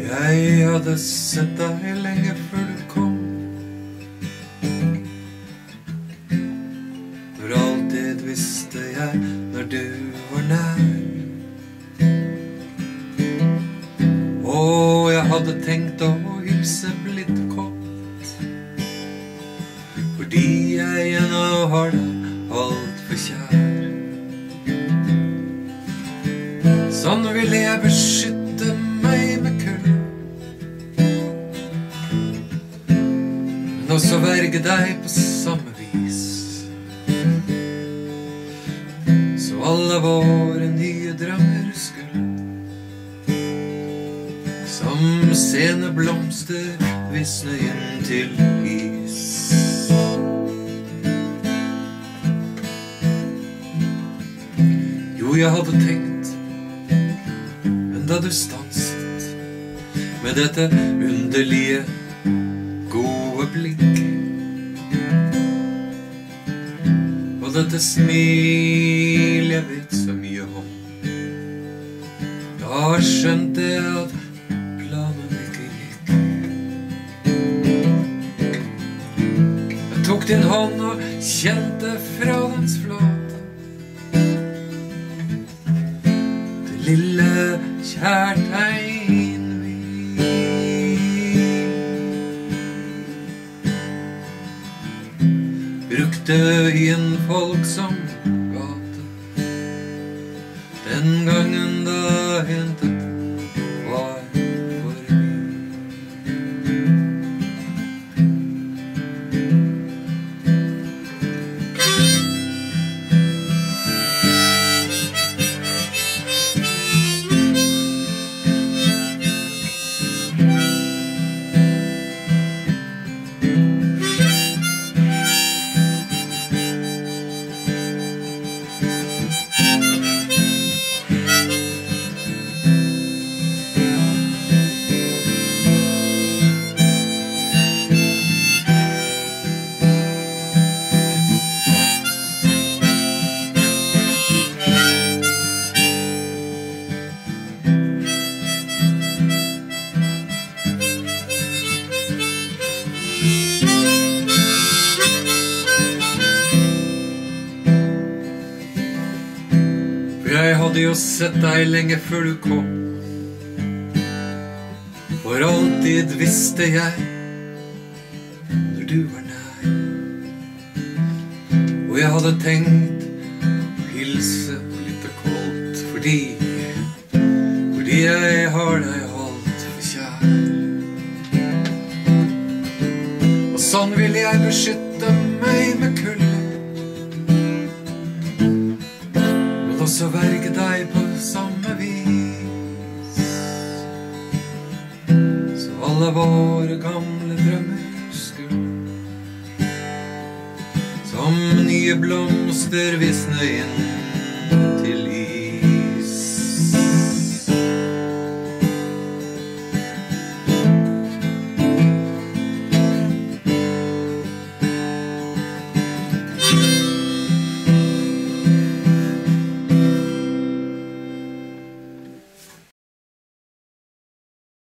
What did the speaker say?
Jeg hadde sett deg lenge før du kom, for alltid visste jeg når du var nær. Og jeg hadde tenkt å hilse blitt kort, fordi jeg ennå har deg alt for kjær. Sånn ville jeg beskytte meg med kulde, men også verge deg på samme vis, så alle våre nye drømmer skulle som sene blomster visne inn til is. Jo, jeg hadde tenkt, men da du stanset med dette underlige, gode blikk og dette smil jeg vet så mye om, da skjønte jeg at planen ikke gikk. Jeg tok din hånd og kjente fra dens flate det lille kjærtegn vi brukte i en folksom gate den gangen da hentet var forbi. Jeg hadde jo sett deg lenge før du kom, for alltid visste jeg når du var nær. Og jeg hadde tenkt å hilse litt koldt, fordi jeg har deg alt for kjær. Og sånn ville jeg beskytte meg med kulde, og så verge deg på samme vis, så alle våre gamle drømmer skulle som nye blomster visne inn